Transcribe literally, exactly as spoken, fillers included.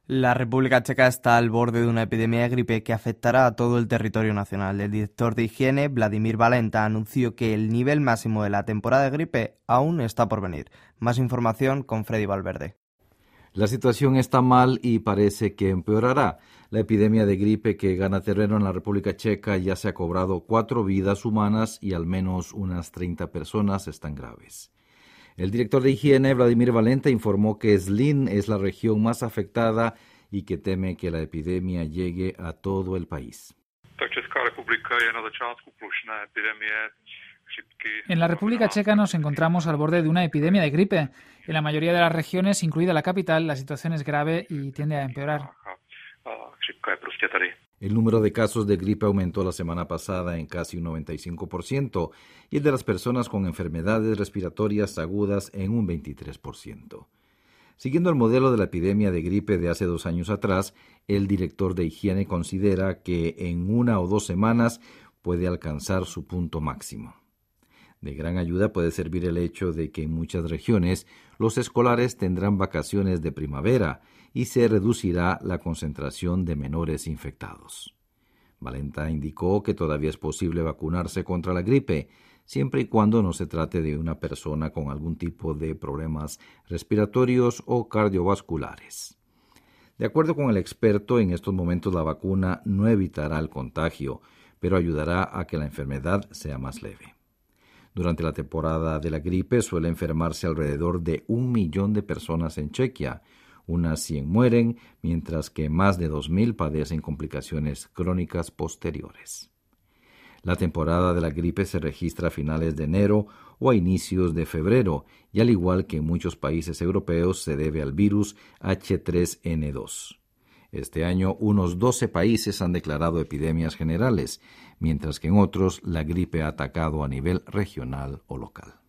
La República Checa está al borde de una epidemia de gripe que afectará a todo el territorio nacional. El director de higiene, Vladimír Valenta, anunció que el nivel máximo de la temporada de gripe aún está por venir. Más información con Freddy Valverde. La situación está mal y parece que empeorará. La epidemia de gripe que gana terreno en la República Checa ya se ha cobrado cuatro vidas humanas y al menos unas treinta personas están graves. El director de higiene, Vladimír Valenta, informó que Zlín es la región más afectada y que teme que la epidemia llegue a todo el país. En la República Checa nos encontramos al borde de una epidemia de gripe. En la mayoría de las regiones, incluida la capital, la situación es grave y tiende a empeorar. El número de casos de gripe aumentó la semana pasada en casi un noventa y cinco por ciento y el de las personas con enfermedades respiratorias agudas en un veintitrés por ciento. Siguiendo el modelo de la epidemia de gripe de hace dos años atrás, el director de higiene considera que en una o dos semanas puede alcanzar su punto máximo. De gran ayuda puede servir el hecho de que en muchas regiones los escolares tendrán vacaciones de primavera y se reducirá la concentración de menores infectados. Valenta indicó que todavía es posible vacunarse contra la gripe, siempre y cuando no se trate de una persona con algún tipo de problemas respiratorios o cardiovasculares. De acuerdo con el experto, en estos momentos la vacuna no evitará el contagio, pero ayudará a que la enfermedad sea más leve. Durante la temporada de la gripe suele enfermarse alrededor de un millón de personas en Chequia. Unas cien mueren, mientras que más de dos mil padecen complicaciones crónicas posteriores. La temporada de la gripe se registra a finales de enero o a inicios de febrero, y al igual que en muchos países europeos se debe al virus hache tres ene dos. Este año, unos doce países han declarado epidemias generales, mientras que en otros la gripe ha atacado a nivel regional o local.